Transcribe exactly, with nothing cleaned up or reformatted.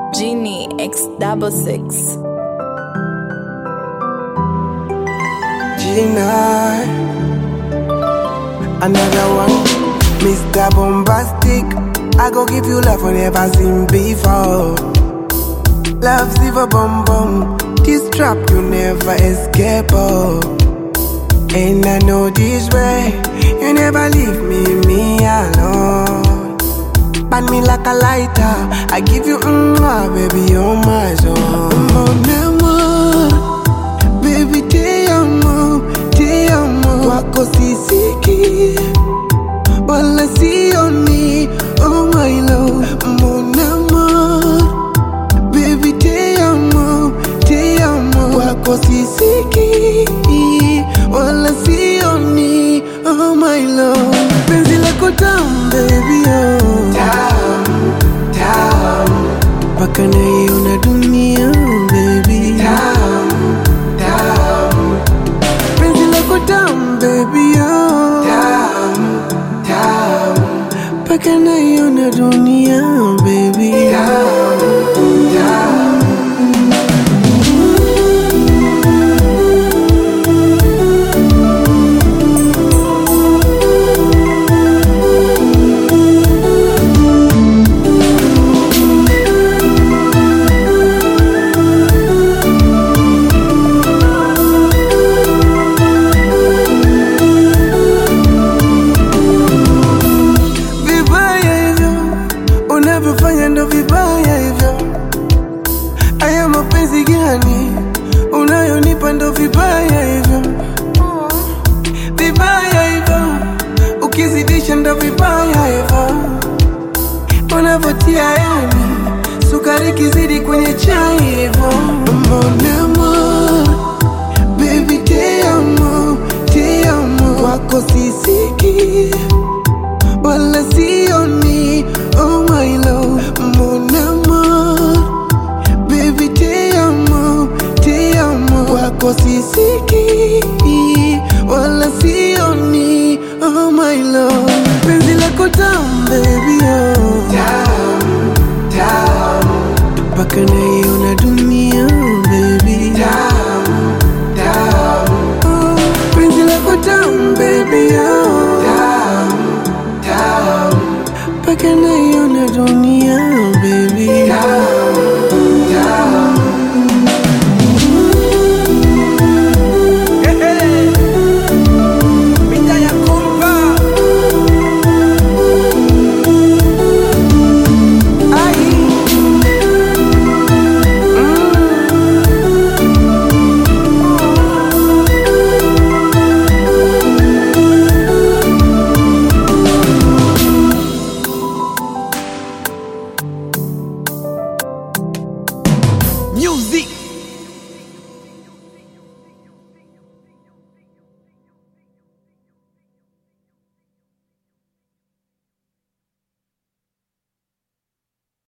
Genie X double six. Gina, another one, Mister Bombastic. I go give you love I never seen before. Love silver bum bum, this trap you never escape oh. And I know this way, you never leave me, me alone. Burn me like a lighter, I give you mwah, baby, you're my zone. Mon amour, baby, te amo, te amo. Wako sisiki, wala sioni, oh my love. Mon amour, baby, te amo, te amo. Wako sisiki, wala sioni, oh my love. Penzi lako tamu, baby, oh. Tamu, tamu. Paka naiona dunia, baby. Tamu, tamu. Penzi lako tamu, baby, oh. Tamu, tamu. Paka naiona dunia, baby. Tamu, tamu. Unavyofanya ndo vibaya hivyo. Aya mapenzi gani unayonipa ndo vibaya hivyo. Vibaya hivyo, ukizidisha ndo vibaya hivyo. Unavotia yani, sukari kizidi kwenye chai hivyo. Mon amour, baby te amo, te amo. Wako sisiki, wala sioni, oh my love. Mon amour, baby te amo, te amo. Wako sisiki, wala sioni, oh my love. Penzi lako tamu, baby, oh. Tamu, tamu. Paka naiona dunia.